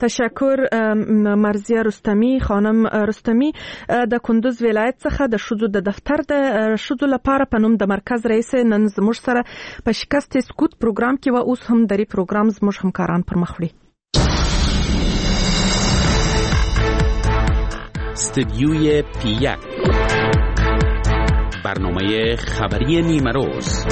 تشکر مرزیه رستمی. خانم رستمی د کندوز ولایت څخه د شذو د دفتر د شذو لپاره په نوم د مرکز رئیس نن زموږ سره په شکست سکوت پروګرام کې و. اوس هم دری پروګرام زموږ همکاران پر مخ وړي. استدیوی پیک، برنامه خبری نیمه روز.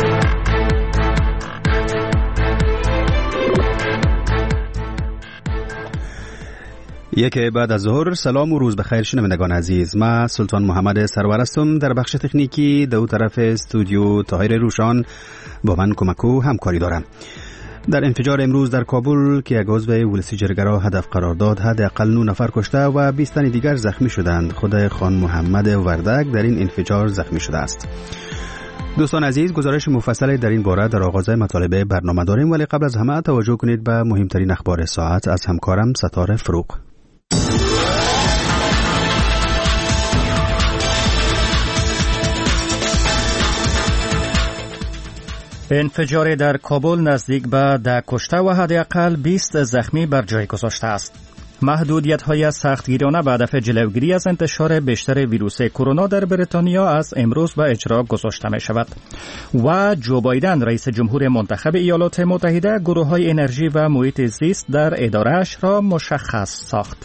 یک بعد از ظهر. سلام و روز بخیر شنوندگان عزیز. من سلطان محمد سرور هستم. در بخش تکنیکی دو طرف استودیو طاهر روشان با من کمک و همکاری دارم. در انفجار امروز در کابل که یک عضو ولسی جرگه را هدف قرار داد، حداقل 9 نفر کشته و 20 تن دیگر زخمی شدند. خود خان محمد وردک در این انفجار زخمی شده است. دوستان عزیز، گزارش مفصل در این باره در آغاز مطالب برنامه داریم، ولی قبل از همه توجه کنید به مهمترین اخبار ساعت از همکارم ستاره فروغ. انفجار در کابل نزدیک به 10 کشته و حداقل 20 زخمی بر جای گذاشته است. محدودیت‌های سختگیرانه به هدف جلوگیری از انتشار بیشتر ویروس کرونا در بریتانیا از امروز به اجرا گذاشته می شود و جو بایدن رئیس جمهور منتخب ایالات متحده گروه‌های انرژی و محیط زیست در اداره‌اش را مشخص ساخت.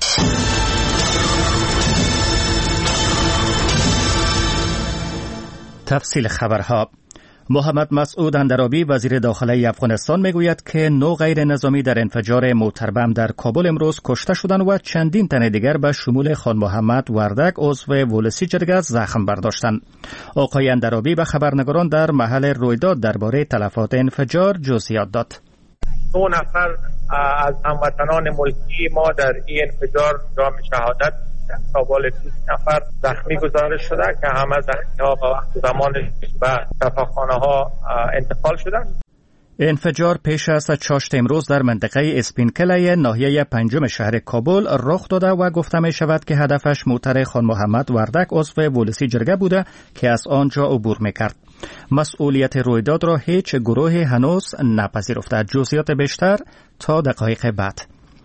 تفصیل خبرها. محمد مسعود اندرابی وزیر داخلی افغانستان میگوید که 9 غیر نظامی در انفجار موتر بم در کابل امروز کشته شدند و چندین تن دیگر به شمول خان محمد وردک عضو ولسی جرگه زخم برداشتند. آقای اندرابی به خبرنگاران در محل رویداد درباره تلفات انفجار جزئیات داد. 9 نفر از هموطنان ملکی ما در این انفجار جام شهادت تا بال 20 نفر زخمی گزارش شده که همه زخمی‌ها به وقت زمانش به شفاخانه‌ها انتقال شدند. انفجار پیش از چاشت امروز در منطقه اسپینکله ناحیه 5 شهر کابل رخ داده و گفته می شود که هدفش موتر خان محمد وردک عضو ولسی جرگه بوده که از آنجا عبور می‌کرد. مسئولیت رویداد را هیچ گروهی هنوز نپذیرفته. جزئیات بیشتر تا دقایق بعد.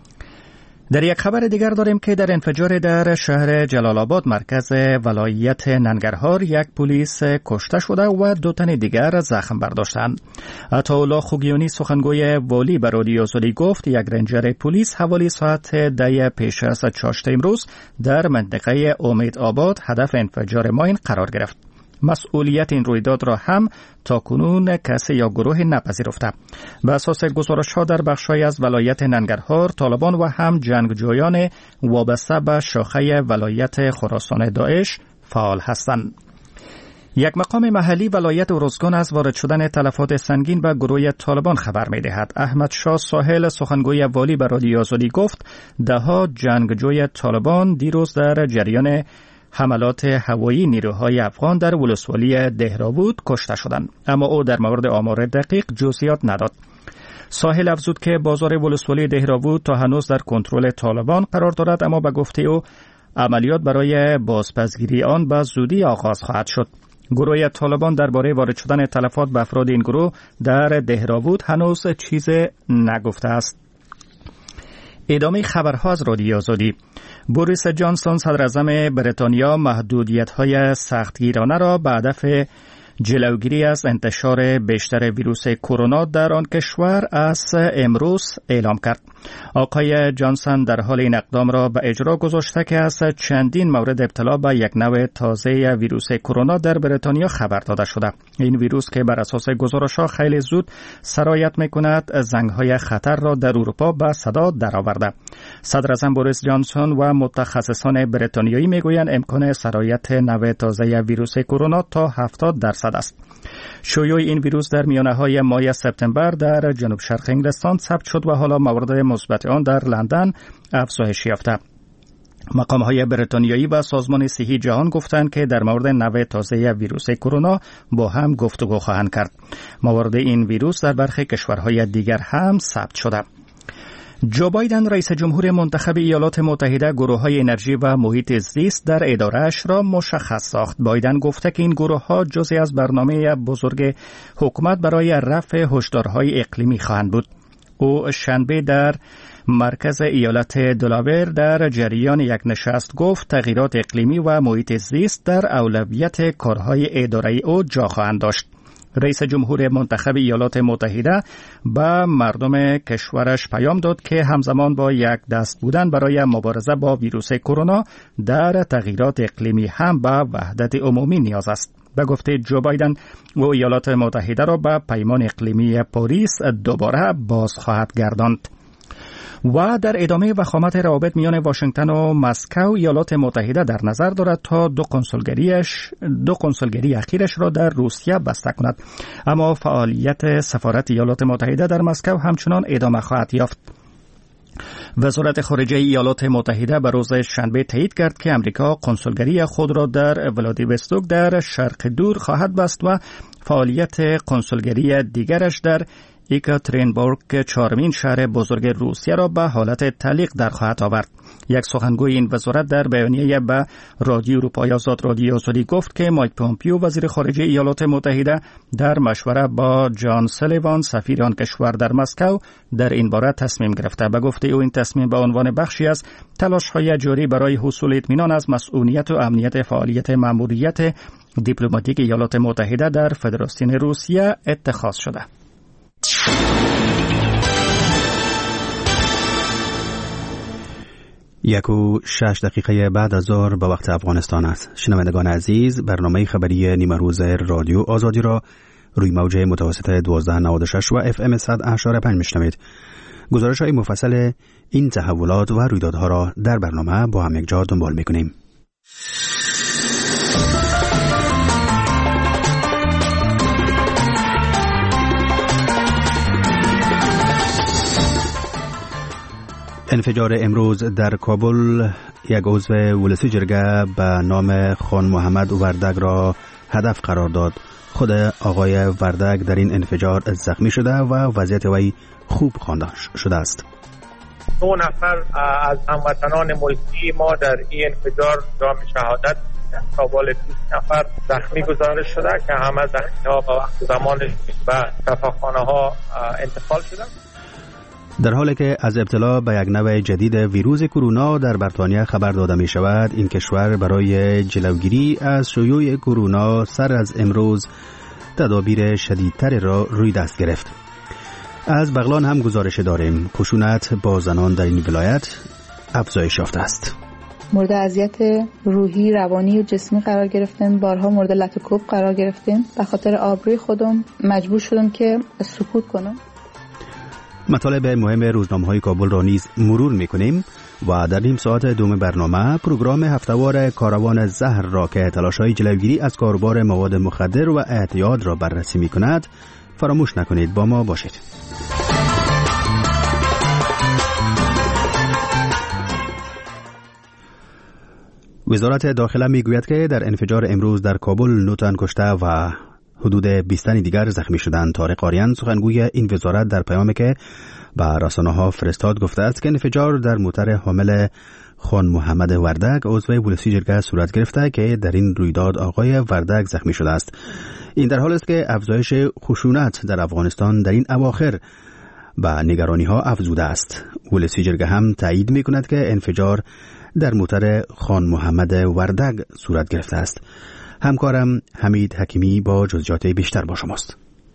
در یک خبر دیگر داریم که در انفجار در شهر جلال آباد مرکز ولایت ننگرهار یک پلیس کشته شده و 2 تن دیگر زخم برداشتند. عطاالله خوگیانی سخنگوی والی به رادیو زلی گفت یک رنجر پلیس حوالی ساعت 10 پیش از چاشت امروز در منطقه امید آباد هدف انفجار ماین قرار گرفت. مسئولیت این رویداد را هم تا کنون کسی یا گروه نپذیرفته. به اساس گزارش‌ها در بخش‌های از ولایت ننگرهار، طالبان و هم جنگجویان وابسته به شاخه ولایت خراسان داعش فعال هستند. یک مقام محلی ولایت ارزگان از وارد شدن تلفات سنگین به گروه طالبان خبر می‌دهد. احمد شاه ساحل سخنگوی والی به رادیو آزادی گفت ده‌ها جنگجوی طالبان دیروز در جریان حملات هوایی نیروهای افغان در ولسوالی دهراوود کشته شدند، اما او در مورد آمار دقیق جزئیات نداد. ساحل افزود که بازار ولسوالی دهراوود تا هنوز در کنترل طالبان قرار دارد، اما به گفته او عملیات برای بازپسگیری آن به زودی آغاز خواهد شد. گروه طالبان درباره وارد شدن تلفات به افراد این گروه در دهراوود هنوز چیز نگفته است. ادامه خبرها از رادیو آزادی. بوریس جانسون صدراعظم بریتانیا محدودیت‌های سختگیرانه را به هدف جلوگیری از انتشار بیشتر ویروس کرونا در آن کشور از امروز اعلام کرد. آقای جانسون در حال این اقدام را به اجرا گذاشته که از چندین مورد ابتلا به یک نوع تازه ویروس کرونا در بریتانیا خبر داده شده. این ویروس که بر اساس گزارش‌ها خیلی زود سرایت می‌کند، زنگ‌های خطر را در اروپا به صدا درآورده. صدراعظم بوریس جانسون و متخصصان بریتانیایی می‌گویند امکان سرایت نوع تازه ویروس کرونا تا 70% است. شیوع این ویروس در میانه‌های ماه سپتامبر در جنوب شرق انگلستان ثبت شد و حالا موارد مثبت آن در لندن افزایش یافته. مقام‌های بریتانیایی و سازمان صحی جهان گفتند که در مورد نوع تازه ویروس کرونا با هم گفتگو خواهند کرد. موارد این ویروس در برخی کشورهای دیگر هم ثبت شده. جو بایدن رئیس جمهور منتخب ایالات متحده گروه‌های انرژی و محیط زیست در اداره‌اش را مشخص ساخت. بایدن گفته که این گروه‌ها جزئی از برنامه بزرگ حکومت برای رفع هشدارهای اقلیمی خواهند بود. او شنبه در مرکز ایالت دلاور در جریان یک نشست گفت تغییرات اقلیمی و محیط زیست در اولویت کارهای اداره او جا خواهند داشت. رئیس جمهور منتخب ایالات متحده به مردم کشورش پیام داد که همزمان با یک دست بودن برای مبارزه با ویروس کرونا در تغییرات اقلیمی هم به وحدت عمومی نیاز است. به گفته جو بایدن او ایالات متحده را به پیمان اقلیمی پاریس دوباره باز خواهد گرداند. و در ادامه وخامت روابط میان واشنگتن و مسکو، ایالات متحده در نظر دارد تا دو کنسولگری اخیرش را در روسیه بسته کند، اما فعالیت سفارت ایالات متحده در مسکو همچنان ادامه خواهد یافت. وزارت خارجه ایالات متحده به روز شنبه تایید کرد که امریکا کنسولگری خود را در ولادیوستوک در شرق دور خواهد بست و فعالیت کنسولگری دیگرش در ایکاترینبورگ، چهارمین شهر بزرگ روسیه، را به حالت تعلیق در خواهد آورد. یک سخنگوی این وزارت در بیانیه به رادیو اروپای آزاد رادیو آزادی گفت که مایک پومپیو وزیر خارجه ایالات متحده در مشوره با جان سلیوان سفیر آن کشور در مسکو در این باره تصمیم گرفته. به گفته او این تصمیم به عنوان بخشی از تلاش‌های جاری برای حصول اطمینان از مسئولیت و امنیت فعالیت ماموریت دیپلماتیک ایالات متحده در فدراسیون روسیه اتخاذ شده. 1:06 بعد از ظهر به وقت افغانستان است. شنوندگان عزیز، برنامه خبری نیمه روز رادیو آزادی را روی موج متوسط 1296 و FM 100.5 میشنوید. گزارش‌های مفصل این تحولات و رویدادها را در برنامه با هم یکجا دنبال می‌کنیم. انفجار امروز در کابل یک عضو ولسی جرگه به نام خان محمد وردگ را هدف قرار داد. خود آقای وردگ در این انفجار زخمی شده و وضعیت وی خوب خوانده شده است. 9 نفر از هموطنان ملکی ما در این انفجار جام شهادت تا بال 20 نفر زخمی گزارش شده که همه زخمی‌ها به وقت زمانش به شفاخانه‌ها انتقال شدند. در حالی که از ابتلا به یک نوع جدید ویروس کرونا در بریتانیا خبر داده می شود، این کشور برای جلوگیری از شیوع کرونا سر از امروز تدابیر شدیدتر را روی دست گرفت. از بغلان هم گزارش داریم. خشونت با زنان در این ولایت افزایش یافته است. مورد اذیت روحی، روانی و جسمی قرار گرفتیم. بارها مورد لط و کوب قرار گرفتیم. به خاطر آبروی خودم مجبور شدم که سکوت کنم. مطالب مهم روزنامه‌های کابل را نیز مرور می‌کنیم و در نیم ساعت دوم برنامه پروگرام هفته‌وار کاروان زهر را که تلاش‌های جلوگیری از کاربار مواد مخدر و اعتیاد را بررسی می‌کند فراموش نکنید. با ما باشید. وزارت داخله میگوید که در انفجار امروز در کابل 9 تن کشته و حدود 20 تن دیگر زخمی شدند. طارق آریان سخنگوی این وزارت در پیامی که به رسانه‌ها فرستاد گفته است که انفجار در موتر حامل خان محمد وردگ عضو ولسی جرگه صورت گرفته که در این رویداد آقای وردگ زخمی شده است. این در حالی است که افزایش خشونت در افغانستان در این اواخر به نگرانی‌ها افزوده است. ولسی جرگه هم تایید می‌کند که انفجار در موتر خان محمد وردگ صورت گرفته است. همکارم حمید حکیمی با جزئیات بیشتر با شماست.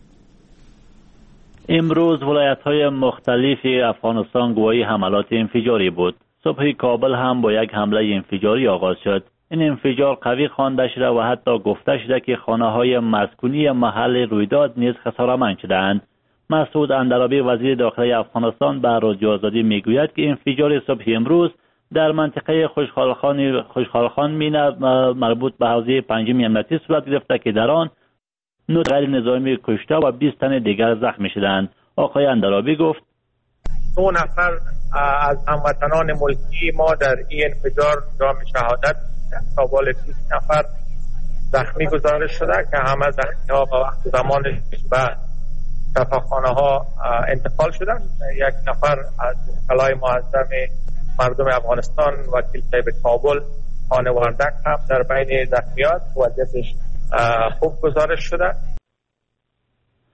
امروز ولایت‌های مختلفی افغانستان گواهی حملات انفجاری بود. صبح کابل هم با یک حمله انفجاری آغاز شد. این انفجار قوی خوانده شده و حتی گفته شده که خانه‌های مسکونی محل رویداد نیز خساره‌مند شدند. مسعود اندرابی وزیر داخله افغانستان به رادیو آزادی میگوید که انفجار صبح امروز در منطقه خوشحالخان مینه مربوط به حوزه 5 امنیتی صورت گرفته که در آن 9 غیر نظامی کشته و 20 تن دیگر زخمی شدند. آقای اندرابی گفت 9 نفر از هموطنان ملکی ما در این انفجار جام شهادت تا بال 20 نفر زخمی گزارش شده که همه زخمی‌ها به وقت زمانش به شفاخانه‌ها انتقال شدند. 1 نفر از کلای معظم مردم افغانستان وکیل صاحب کابل خان وردگ هم در بین زخمیات وضعیتش خوب گزارش شده.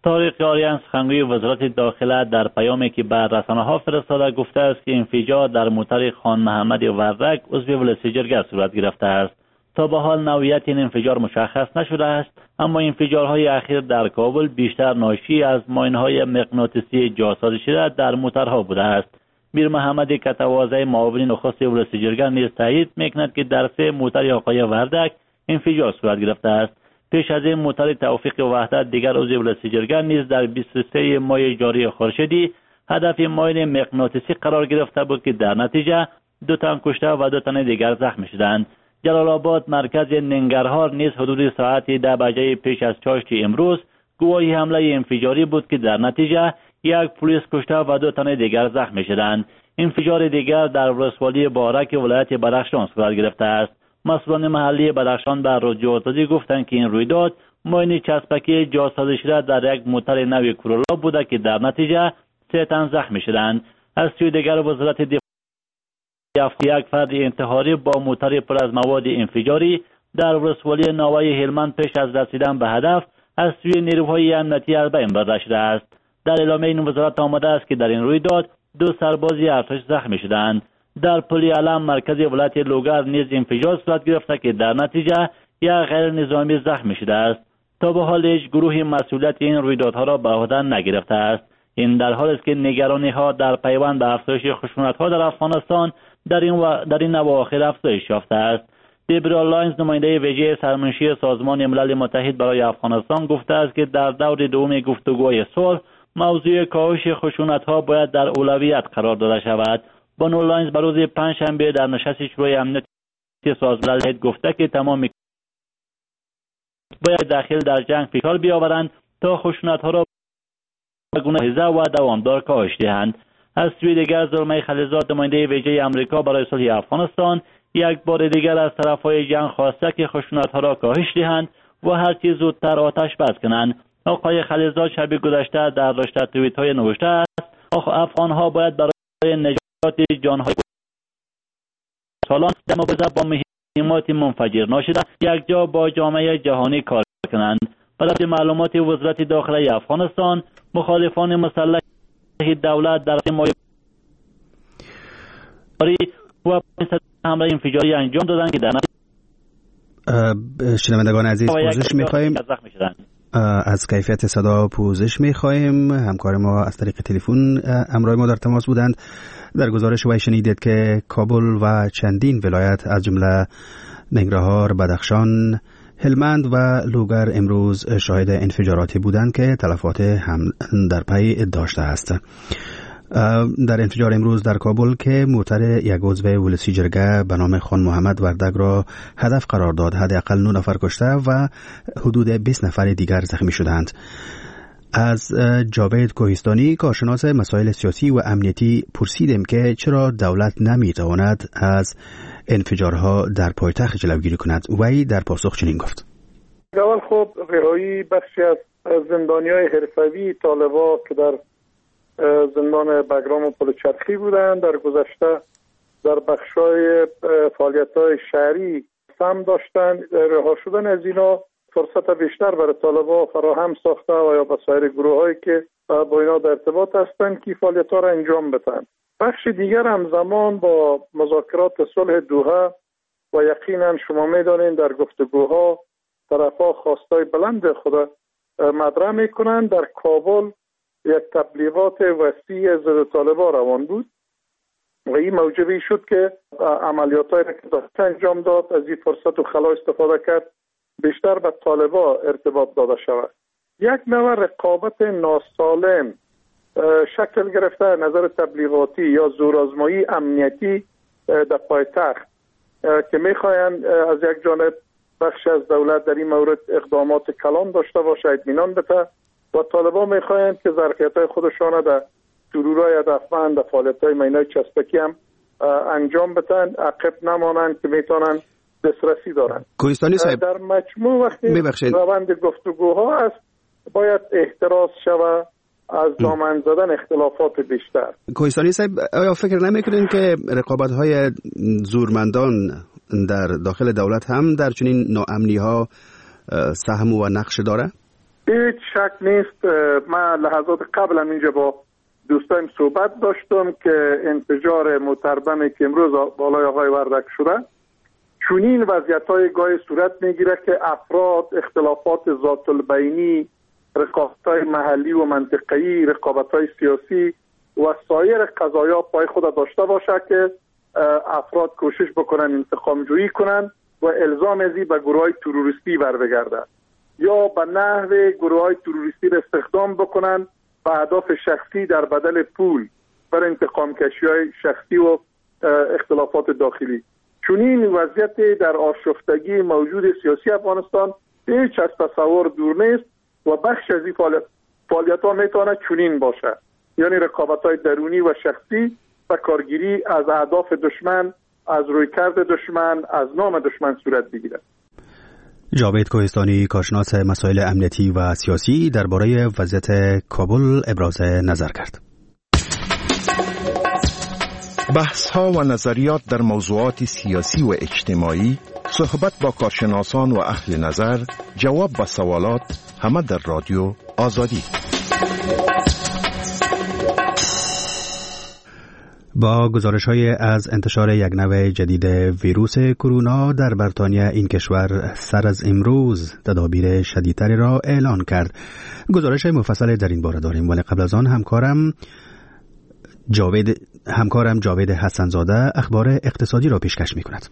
طارق آریان سخنگوی وزارت داخله در پیامی که به رسانه‌ها فرستاده گفته است که انفجار در موتر خان محمد وردک عضو ولسیجرگه صورت گرفته است. تا به حال نوعیت این انفجار مشخص نشده است، اما انفجارهای اخیر در کابل بیشتر ناشی از ماین‌های مغناطیسی جاسازی شده در موترها بوده است. میر محمد کتوازه معاون نخست ولسیجرگه نیز تایید می‌کند که در 3 موتر آقای وردک انفجار صورت گرفته است. پیش از این موتر توفیق وحدت دیگر عضو ولسیجرگه نیز در 23 ماه جاری خورشیدی هدف ماین مغناطیسی قرار گرفته بود که در نتیجه 2 تن کشته و 2 تن دیگر زخمی شدند. جلال آباد مرکز ننگرهار نیز حدود ساعت 10 بجه پیش از چاشت امروز گواهی حمله انفجاری بود که در نتیجه 1 پلیس کشته و 2 تن دیگر زخمی شدند. انفجار دیگر در ولسوالی بارک ولایت بدخشان صورت گرفته است. مسئولان محلی بدخشان به رادیو آزادی گفتند که این رویداد ماین چسبکی جاسازی شده در یک موتر نوی کورولا بوده که در نتیجه 3 تن زخمی شدند. از سوی دیگر وزارت دفاع یافت یک فرد انتحاری با موتر پر از مواد انفجاری در ولسوالی ناوی هلمند پیش از رسیدن به هدف از سوی نیروهای امنیتی از بین برده شده است. در اعلامیه این وزارت آمده است که در این رویداد 2 سرباز ارتش زخمی شدند. در پلی علم مرکز ولایت لوگر نیز انفجار صورت گرفته که در نتیجه یک غیر نظامی زخمی شده است. تا به حال هیچ گروهی مسئولیت این رویدادها را به عهده نگرفته است. این در حالی است که نگرانی‌ها در پیوند به افزایش خشونت‌ها در افغانستان در این اواخر افزایش یافته است. دیبرا لاینز نماینده ویژه سرمنشی سازمان ملل متحد برای افغانستان گفته است که در دور دوم گفتگوهای صلح موضوع کاهش خشونت‌ها باید در اولویت قرار داده شود. بانو لاینز به روز پنجشنبه در نشست شورای امنیت سازمان ملل گفته که تمام باید داخل در جنگ فشار بیاورند تا خشونت‌ها را به گونه و دوامدار کاهش دهند. از سوی دیگر زلمه خلیلزاد نماینده ویژه آمریکا برای صلح افغانستان یک بار دیگر از طرفهای جنگ خواسته که خشونت‌ها را کاهش دهند و هر چیز زودتر آتش بس کنند. آقای خلیلزاد شب گذشته در رشته توییت‌های نوشته است افغان‌ها باید برای نجات جان‌های سالان در مبارزه با مهمات منفجر ناشده یک جا با جامعه جهانی کار کنند. برای معلومات وزارت داخله افغانستان مخالفان مسلح دولت در مایه و حمله انفجاری انجام دادند که در شنوندگان عزیز پوزش می‌خواهیم از کیفیت صدا پوزش می‌خواهیم. همکار ما از طریق تلفن همراه ما در تماس بودند. در گزارش وی شنیدید که کابل و چندین ولایت از جمله ننگرهار، بدخشان، هلمند و لوگر امروز شاهد انفجاراتی بودند که تلفات هم در پی داشته است. در انفجار امروز در کابل که موتر یک عضو ولسیجرگه به نام خان محمد وردک را هدف قرار داد، حداقل 9 نفر کشته و حدود 20 نفر دیگر زخمی شدند. از جاوید کوهستانی کارشناس مسائل سیاسی و امنیتی پرسیدیم که چرا دولت نمیتواند از انفجارها در پایتخت جلوگیری کند. وی در پاسخ چنین گفت: اول خب رهایی بخشی از زندانیای حرفه‌ای طالبان که در زندان بگرام و پلچرخی بودند در گذشته در بخشای فعالیت‌های شهری سهم داشتند. رها شدن از اینا فرصت بیشتر برای طالبان فراهم ساخته و یا به سایر گروه‌هایی که با اینا در ارتباط هستند که فعالیت‌ها را انجام بدن. بخش دیگر همزمان با مذاکرات صلح دوحه و یقینا شما می‌دانید در گفتگوها طرف‌ها خواستای بلند خود مطرح می‌کنند. در کابل یک تبلیغات وسیع ضد طالبان روان بود و این موجبی شد که عملیات‌هایی که داشت انجام داد از این فرصت و خلا استفاده کرد بیشتر به طالبان ارتباط داده شود. یک نوع رقابت ناسالم شکل گرفته نظر تبلیغاتی یا زورآزمایی امنیتی در پایتخت که میخواهند از یک جانب بخش از دولت در این مورد اقدامات کلان داشته باشه، اطمینان بده و طالبان میخواهند که ظرفیت‌های خودشان در سرورهای هدفمند در فعالیت‌های مینای چسبکی هم انجام بدن، عقب نمانند که میتونن دسترسی دارن. کوهستانی صاحب در مجموع وقتی روند گفتگوها است باید احتراز شود از دامن زدن اختلافات بیشتر. کوهستانی صاحب آیا فکر نمیکنین که رقابت‌های زورمندان در داخل دولت هم در چنین ناامنی‌ها سهم و نقش داره؟ هیچ شک نیست. من لحظات قبل اینجا با دوستایم صحبت داشتم که انفجار موتربمی که امروز بالای آقای وردک شده چونین وضعیت‌های گاهی صورت میگیره که افراد اختلافات ذات البینی، رقابت‌های محلی و منطقه‌ای، رقابت‌های سیاسی و سایر قضایا پای خود داشته باشه که افراد کوشش بکنن انتقام جویی کنن و الزام ازی به گروه‌های تروریستی بر بگرده یا به نحو گروه‌های تروریستی را استخدام بکنن به اهداف شخصی در بدل پول بر انتقام کشی‌های شخصی و اختلافات داخلی. چونین وضعیت در آشفتگی موجود سیاسی افغانستان هیچ از تصور دور نیست و بخش از این فعالیت‌ها میتونه چونین باشه، یعنی رقابت‌های درونی و شخصی و کارگیری از اهداف دشمن، از رویکرد دشمن، از نام دشمن صورت بگیرد. جاوید کوهستانی، کارشناس مسائل امنیتی و سیاسی، درباره وضعیت کابل ابراز نظر کرد. بحث‌ها و نظریات در موضوعات سیاسی و اجتماعی، صحبت با کارشناسان و اهل نظر، جواب به سوالات، همه در رادیو آزادی. با گزارش‌های از انتشار یک نوع جدید ویروس کرونا در بریتانیا، این کشور سر از امروز تدابیر شدیدتری را اعلان کرد. گزارش مفصل در این باره داریم، ولی قبل از آن همکارم جاوید حسنزاده اخبار اقتصادی را پیشکش می‌کند.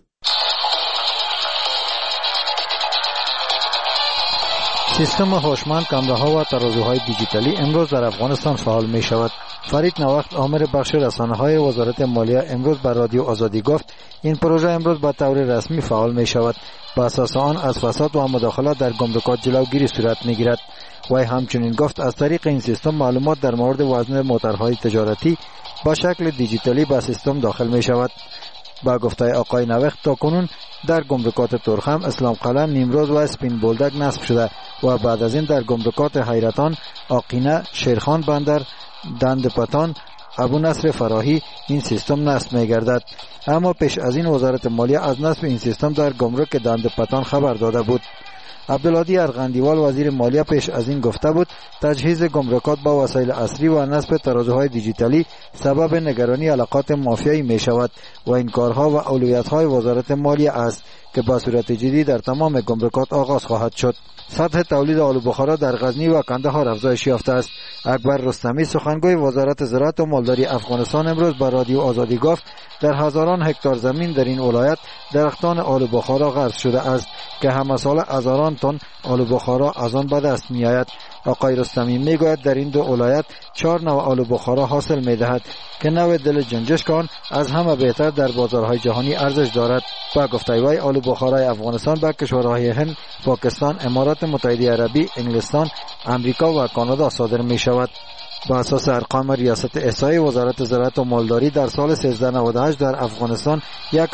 سیستم هوشمند کامراها و ترازوهای دیجیتالی امروز در افغانستان فعال می شود. فرید نواخت، آمر بخش رسانه‌های وزارت مالیه، امروز بر رادیو آزادی گفت این پروژه امروز به طور رسمی فعال می شود. با اساس آن از فساد و مداخله در گمرکات جلوگیری صورت می گیرد. وی همچنین گفت از طریق این سیستم معلومات در مورد وزن موترهای تجارتی با شکل دیجیتالی به سیستم داخل می شود. با گفته آقای نوخت تاکنون در گمرکات ترخم، اسلام قلعه، نیمروز و اسپین بولدک نصب شده و بعد از این در گمرکات حیرتان، آقینه، شیرخان بندر، دند پتان، ابو نصر فراهی این سیستم نصب می گردد. اما پیش از این وزارت مالیه از نصب این سیستم در گمرک دند پتان خبر داده بود. عبدالهادی ارغندیوال وزیر مالیه پیش از این گفته بود تجهیز گمرکات با وسایل عصری و نصب ترازوهای دیجیتالی سبب نگرانی علاقات مافیایی می شود و این کارها و اولویت‌های وزارت مالیه است که با صورت جدی در تمام گمرکات آغاز خواهد شد. سطح تولید آلو بخارا در غزنی و کندهار افزایش یافته است. اکبر رستمی، سخنگوی وزارت زراعت و مالداری افغانستان، امروز بر رادیو آزادی گفت در هزاران هکتار زمین در این ولایت درختان آلو بخارا غرس شده است که همه سال هزاران تن آلو بخارا از آن به دست می آید. آقای رستمی می گوید در این دو ولایت 4 نوع آلو بخارا حاصل می دهد که نوع دل جنجشک آن از همه بهتر در بازارهای جهانی ارزش دارد. با گفته وی آلو بخارای افغانستان به کشورهای هند، پاکستان، امارات متحده عربی، انگلستان، امریکا و کانادا صادر می شود. با اساس ارقام ریاست احصایی وزارت زراعت و مالداری در سال 1398 در افغانستان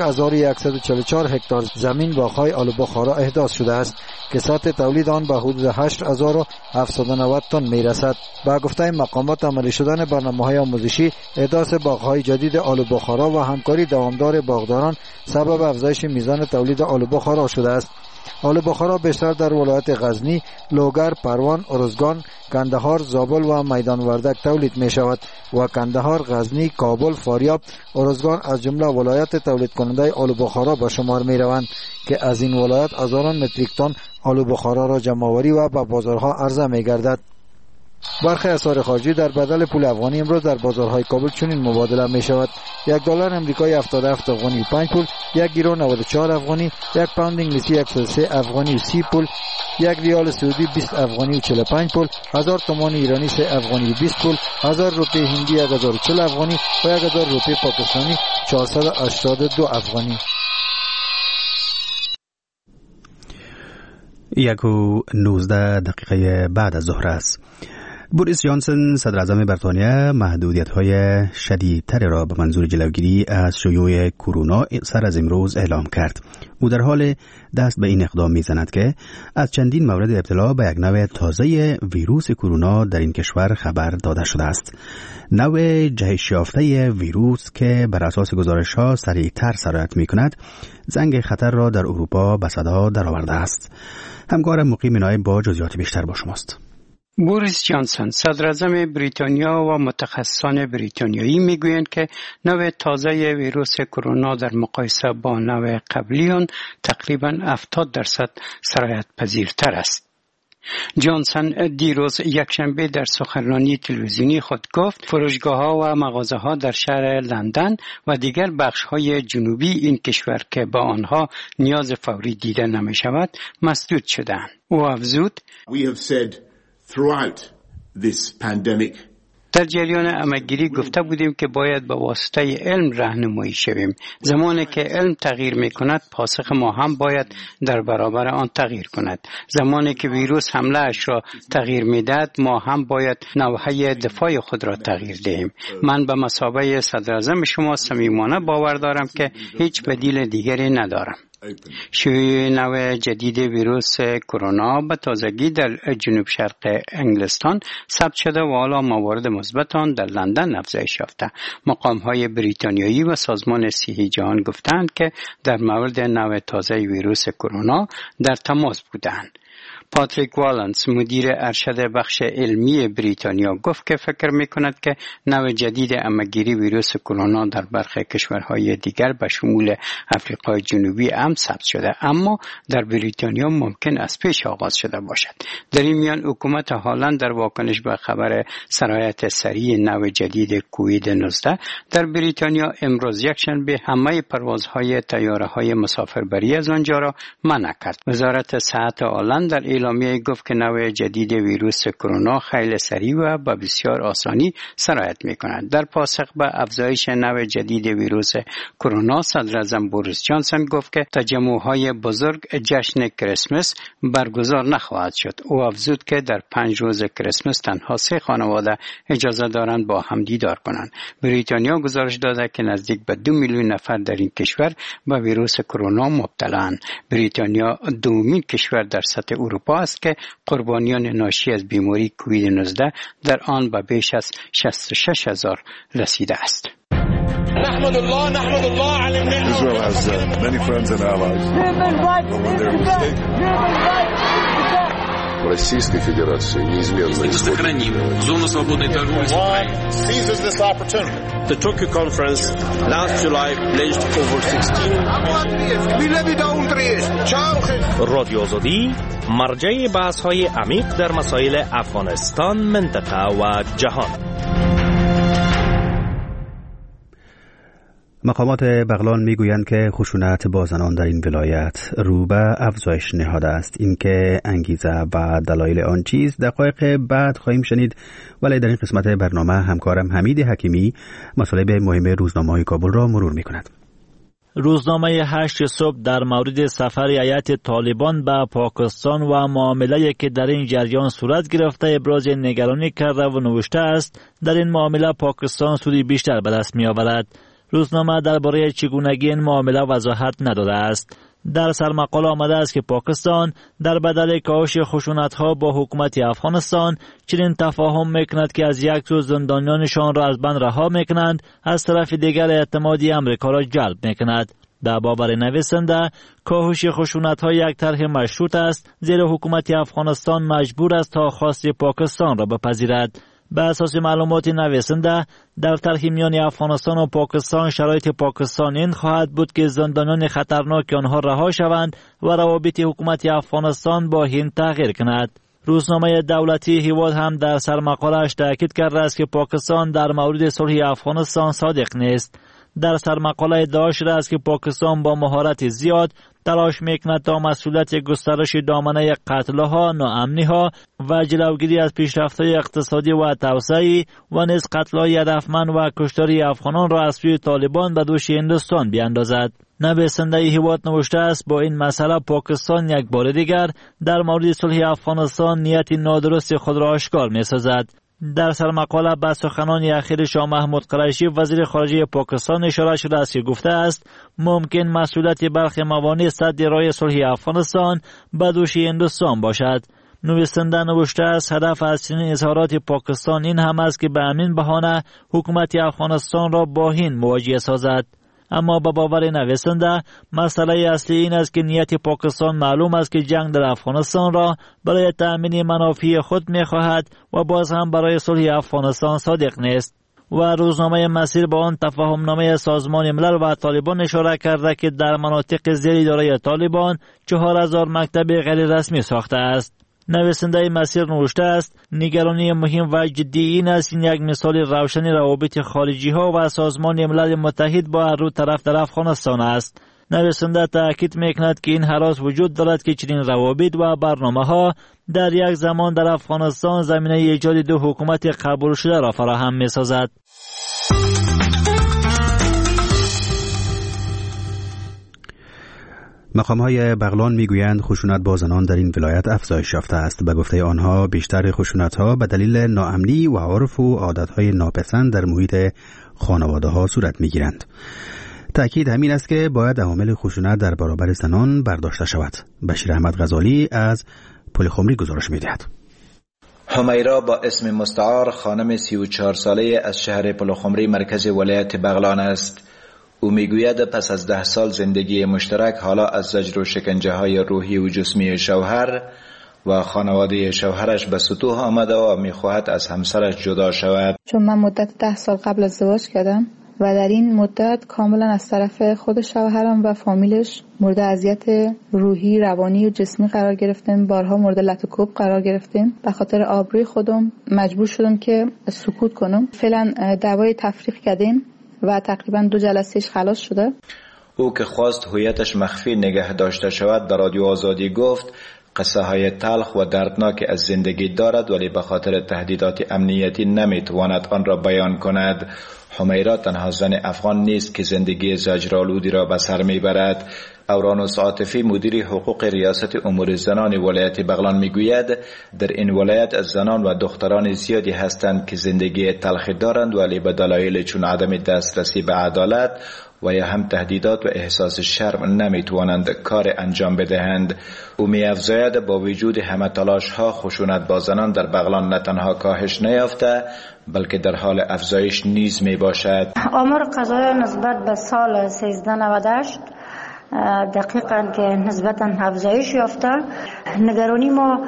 1144 هکتار زمین باغ‌های آلو بخارا احداث شده است که سطح تولید آن به حدود 8790 تن میرسد. با گفته مقامات عملی شدن برنامه‌های آموزشی، احداث باغ‌های جدید آلو بخارا و همکاری دوامدار باغداران سبب افزایش میزان تولید آلو بخارا شده است. آلو بخارا بیشتر در ولایت غزنی، لوگر، پروان، ارزگان، کندهار، زابل و میدان وردک تولید می شود و کندهار، غزنی، کابل، فاریاب، ارزگان از جمله ولایت تولید کننده آلو بخارا به شمار می روند که از این ولایت هزاران متریک تن آلو بخارا را جمع‌آوری و به بازارها عرضه می گردد. برخی اسعار خارجی در بدل پول افغانی امروز در بازارهای کابل چنین مبادله می شود: $1 امریکایی 77 افغانی و 5 پول، 1 یورو 94 افغانی، 1 پوند انگلیسی 103 افغانی و 30 پول، 1 ریال سعودی 20 افغانی و 45 پول، 1000 تومان ایرانی 3 افغانی و 20 پول، 1000 روپیه هندی 1040 افغانی و 1000 روپیه پاکستانی 482 افغانی. 1:19 بعد از ظهر است. بوریس جانسون صدر اعظم بریتانیا محدودیت‌های شدیدتر را به منظور جلوگیری از شیوع کرونا سر از امروز اعلام کرد. او در حال دست به این اقدام می‌زند که از چندین مورد ابتلا به یک نوع تازه ویروس کرونا در این کشور خبر داده شده است. نوع جهش یافته ویروس که بر اساس گزارش‌ها سریعتر سرایت می‌کند، زنگ خطر را در اروپا به صدا درآورده است. همکارم مقیم نایب با جزئیات بیشتر با شماست. بوریس جانسون صدر اعظم بریتانیا و متخصصان بریتانیایی میگویند که نوع تازه ویروس کرونا در مقایسه با نوع قبلی آن تقریباً 70% سرایت پذیرتر است. جانسون دیروز یکشنبه در سخنرانی تلویزیونی خود گفت فروشگاه‌ها و مغازه‌ها در شهر لندن و دیگر بخش‌های جنوبی این کشور که با آنها نیاز فوری دیده نمی‌شود مسدود شدند. او افزود throughout this pandemic در جریان امه‌گیری گفته بودیم که باید با واسطه علم راهنمایی شویم. زمانی که علم تغییر می‌کند، پاسخ ما هم باید در برابر آن تغییر کند. زمانی که ویروس حمله اش را تغییر می‌دهد، ما هم باید نوحه دفاع خود را تغییر دهیم. من به مثابه صدر اعظم شما صمیمانه باور دارم که هیچ بدیل دیگری ندارم. شیوع نوع جدید ویروس کرونا به تازگی در جنوب شرق انگلستان ثبت شده و حالا موارد مثبت آن در لندن افزایش یافته. مقام‌های بریتانیایی و سازمان صحی جهان گفتند که در مورد نوع تازه ویروس کرونا در تماس بودند. پاتریک والنس مدیر ارشد بخش علمی بریتانیا گفت که فکر می‌کند که نوع جدید امه‌گیری ویروس کرونا در برخی کشورهای دیگر به شمول آفریقای جنوبی هم ثبت شده، اما در بریتانیا ممکن است پیش آغاز شده باشد. در این میان حکومت هالند در واکنش به خبر سرایت سریع نوع جدید کووید 19 در بریتانیا امروز یکشنبه همه پروازهای طیاره‌های مسافربری از آنجا را منع کرد. وزارت صحت هالند در اعلامیه گفت که نوع جدید ویروس کرونا خیلی سریع و با بسیار آسانی سرایت می‌کند. در پاسخ به افزایش نوع جدید ویروس کرونا، صدر اعظم بوریس جانسون گفت که تجمع‌های بزرگ جشن کریسمس برگزار نخواهد شد. او افزود که در 5 روز کریسمس تنها 3 خانواده اجازه دارند با هم دیدار کنند. بریتانیا گزارش داده که نزدیک به 2 میلیون نفر در این کشور به ویروس کرونا مبتلایند. بریتانیا دومین کشور در سطح اروپا است که قربانیان ناشی از بیماری کووید 19 در آن به بیش از 66,000 رسیده است. نحمد الله على Israel has many friends and allies. В Российской Федерации неизменно сохраним зону свободной торговли. Seizes this opportunity. The Tokyo conference last July pledged over 16 رادیو آزادی مرجع بحث‌های عمیق در مسائل افغانستان، منطقه و جهان. مقامات بغلان میگویند که خشونت با زنان در این ولایت رو به افزایش نهاده است. این که انگیزه و دلایل آن چیز دقایق بعد خواهیم شنید، ولی در این قسمت برنامه همکارم حمید حکیمی مطالب مهم روزنامه‌های کابل را مرور می‌کند. روزنامه 8 صبح در مورد سفر هیئت طالبان به پاکستان و معامله‌ای که در این جریان صورت گرفته ابراز نگرانی کرده و نوشته است در این معامله پاکستان سودی بیشتر به دست می‌آورد. روزنامه درباره چگونگی این معامله وضاحت نداده است. در سرمقاله آمده است که پاکستان در بدل کاهش خشونت‌ها با حکومت افغانستان چنین تفاهم می‌کند که از یک سو زندانیانشان را از بند رها می‌کنند، از طرف دیگر اعتمادی امریکا را جلب می‌کند. در باور نویسنده کاهش خشونت‌ها یک طرح مشروط است، زیرا حکومت افغانستان مجبور است تا خواست پاکستان را بپذیرد. به اساس معلومات نویسنده در طرح میان افغانستان و پاکستان شرایط پاکستان این خواهد بود که زندانیان خطرناک آنها رها شوند و روابط حکومت افغانستان با هند تغییر کند. روزنامه دولتی هیواد هم در سرمقاله‌اش تاکید کرده است که پاکستان در مورد صلح افغانستان صادق نیست. در سرمقاله ادعا شده است که پاکستان با مهارت زیاد تلاش میکند تا مسئولیت گسترش دامنه قتل‌ها، ناامنی‌ها و جلوگیری از پیشرفت‌های اقتصادی و توسعه‌ای و نیز قتل‌های هدفمند و کشتاری افغانان را از سوی طالبان به دوش هندوستان بیاندازد. نویسنده هیواد نوشته است با این مسئله پاکستان یک بار دیگر در مورد صلح افغانستان نیت نادرست خود را آشکار می‌سازد. در سرمقاله به سخنان اخیر شاه محمود قریشی وزیر خارجه پاکستان اشاره شده است که گفته است ممکن مسئولیت برخی موانع سد راه صلح افغانستان به دوش هندوستان باشد. نویسنده نوشته است هدف اصلی اظهارات پاکستان این هم است که به همین بهانه حکومت افغانستان را با هند مواجه سازد. اما به باور نویسنده مسئله اصلی این است که نیت پاکستان معلوم است که جنگ در افغانستان را برای تأمین منافع خود می‌خواهد و باز هم برای صلح افغانستان صادق نیست. و روزنامه مسیر با آن تفاهمنامه سازمان ملل و طالبان اشاره کرده که در مناطق زیر اداره طالبان 4000 مکتب غیر رسمی ساخته است. نویسنده مسیر نوشته است نگرانی مهم و جدی این است این یک مثال روشن روابط خارجی ها و سازمان ملل متحد با هر دو طرف در افغانستان است. نویسنده تاکید میکند که این هراس وجود دارد که چنین روابط و برنامه ها در یک زمان در افغانستان زمینه ایجاد دو حکومت قبول شده را فراهم می سازد. مقام‌های بغلان میگویند خشونت با زنان در این ولایت افزایش یافته است. به گفته آنها بیشتر خشونت‌ها به دلیل ناامنی و عرف و عادت‌های ناپسند در محیط خانواده‌ها صورت می‌گیرند. تأکید همین است که باید عوامل خشونت در برابر زنان برداشته شود. بشیر احمد غزالی از پلخمری گزارش می‌دهد. حمیرا با اسم مستعار خانم 34 ساله از شهر پلخمری مرکز ولایت بغلان است. او میگوید پس از 10 سال زندگی مشترک حالا از زجر و شکنجه های روحی و جسمی شوهر و خانواده شوهرش به سطوح آمده و میخواهد از همسرش جدا شود. چون من مدت 10 سال قبل ازدواج کردم و در این مدت کاملا از طرف خود شوهرم و فامیلش مورد اذیت روحی، روانی و جسمی قرار گرفتیم. بارها مورد لط و کوب قرار گرفتیم. به خاطر آبروی خودم مجبور شدم که سکوت کنم. فعلا دعوای تفریق کردیم و تقریبا 2 جلسهش خلاص شده. او که خواست هویتش مخفی نگه داشته شود در رادیو آزادی گفت قصه های تلخ و دردناک از زندگی دارد ولی به خاطر تهدیدات امنیتی نمیتواند آن را بیان کند. حمیرا تنها زن افغان نیست که زندگی زجرآلودی را به سر میبرد. اورانوس عاطفی مدیر حقوق ریاست امور زنان ولایت بغلان میگوید در این ولایت از زنان و دختران زیادی هستند که زندگی تلخی دارند ولی به دلایل چون عدم دسترسی به عدالت و یا هم تهدیدات و احساس شرم نمیتوانند کار انجام بدهند. او می‌افزاید با وجود همه تلاش ها خشونت با زنان در بغلان نه تنها کاهش نیافته بلکه در حال افزایش نیز می باشد. آمار قضایی نسبت به سال 1398 دقیقاً که نسبتاً افزایش یافته. نگرانی ما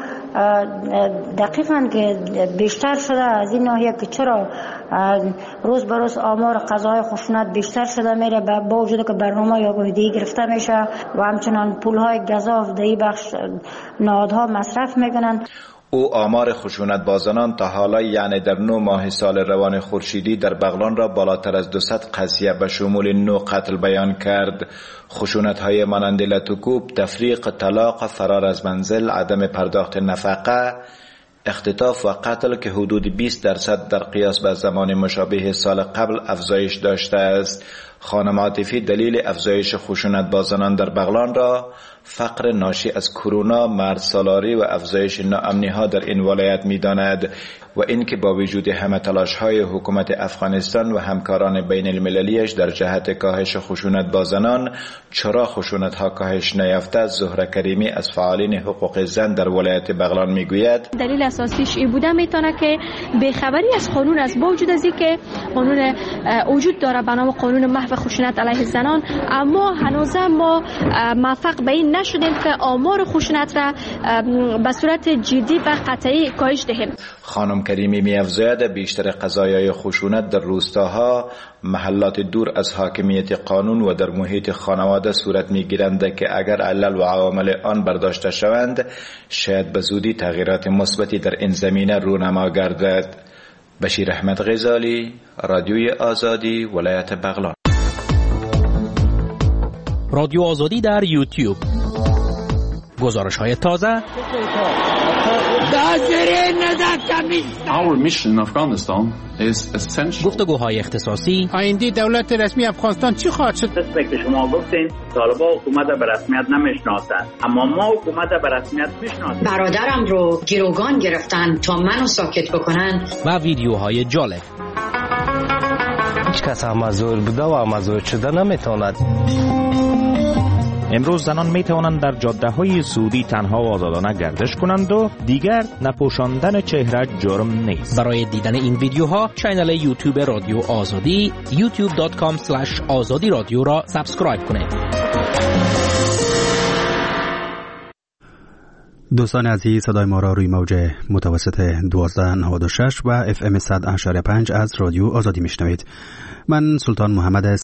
دقیقاً که بیشتر شده از این ناحیه که چرا روز به روز آمار قضای خشونت بیشتر شده میره با وجود که برنامه یا گویده‌ای گرفته میشه و همچنان پولهای گزاف در این بخش نهادها مصرف میکنن. او آمار خشونت با زنان تا حالا یعنی در 9 ماه سال روان خورشیدی در بغلان را بالاتر از 200 قضیه به شمول 9 قتل بیان کرد. خشونت های مانند لط و کوب، تفریق، طلاق، فرار از منزل، عدم پرداخت نفقه، اختطاف و قتل که حدود 20% در قیاس به زمان مشابه سال قبل افزایش داشته است. خانم عاطفی دلیل افزایش خشونت با زنان در بغلان را فقر ناشی از کرونا، مرد سالاری و افزایش ناامنی ها در این ولایت می داند و اینکه با وجود همه تلاش های حکومت افغانستان و همکاران بین المللیش در جهت کاهش خشونت با زنان چرا خشونت ها کاهش نیافته. زهره کریمی از فعالین حقوق زن در ولایت بغلان می گوید دلیل اساسیش این بوده میتونه که بیخبری از قانون است. با وجود از اینکه قانون وجود داره به نام قانون محو خشونت علیه زنان، اما هنوز ما موفق به این نشدیم که آمار خشونت را به صورت جدی و قطعی کاهش دهیم. خانم کریمی می‌افزاید بیشتر قضایای خشونت در روستاها، محلات دور از حاکمیت قانون و در محیط خانواده صورت می‌گیرند که اگر علل و عوامل آن برداشته شوند شاید به زودی تغییرات مثبتی در این زمینه رونما گردد. بشیر احمد غزالی، رادیوی آزادی، ولایت بغلان. رادیو آزادی در یوتیوب. گزارش‌های تازه. Our mission in Afghanistan is essential. گفتگوهای اختصاصی. آینده دولت رسمی افغانستان چی خواهد شد؟ که شما گفتین طالبان حکومت به رسمیت نمیشناسند، اما ما حکومت به رسمیت میشناسیم. برادرم رو گروگان گرفتن تا منو ساکت بکنن. و ویدیوهای جالب. هیچ کس هم مزور بوده و مزور شده نمیتواند. امروز زنان می توانند در جاده‌های سعودی تنها و آزادانه گردش کنند و دیگر نپوشاندن چهره جرم نیست. برای دیدن این ویدیوها کانال یوتیوب رادیو آزادی youtube.com/azadi رادیو را سابسکرایب کنید. دوستان عزیز، صدای ما را روی موج متوسط 1296 و FM 100.5 از رادیو آزادی میشنوید. من سلطان محمد